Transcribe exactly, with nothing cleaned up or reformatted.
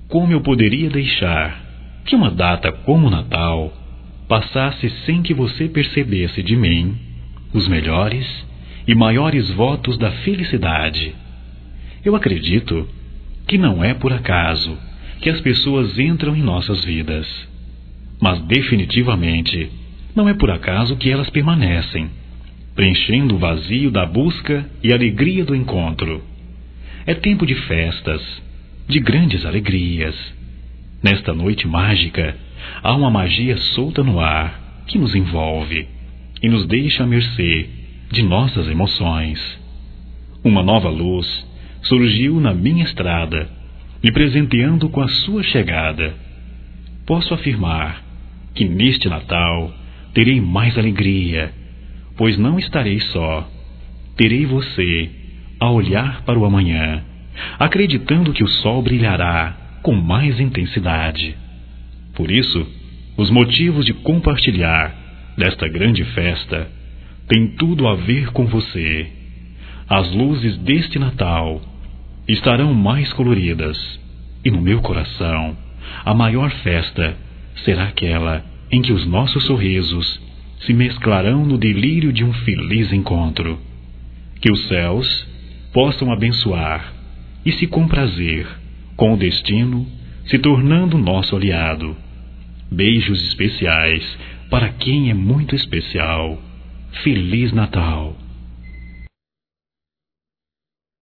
Como eu poderia deixar que uma data como o Natal passasse sem que você percebesse de mim os melhores e maiores votos da felicidade? Eu acredito que não é por acaso que as pessoas entram em nossas vidas, mas definitivamente não é por acaso que elas permanecem, preenchendo o vazio da busca e alegria do encontro. É tempo de festas, de grandes alegrias. Nesta noite mágica, há uma magia solta no ar que nos envolve e nos deixa à mercê de nossas emoções. Uma nova luz surgiu na minha estrada, me presenteando com a sua chegada. Posso afirmar que neste Natal terei mais alegria, pois não estarei só. Terei você a olhar para o amanhã, acreditando que o sol brilhará com mais intensidade. Por isso, os motivos de compartilhar desta grande festa têm tudo a ver com você. As luzes deste Natal estarão mais coloridas, e no meu coração, a maior festa será aquela em que os nossos sorrisos se mesclarão no delírio de um feliz encontro. Que os céus possam abençoar e se comprazer com o destino se tornando nosso aliado. Beijos especiais para quem é muito especial. Feliz Natal!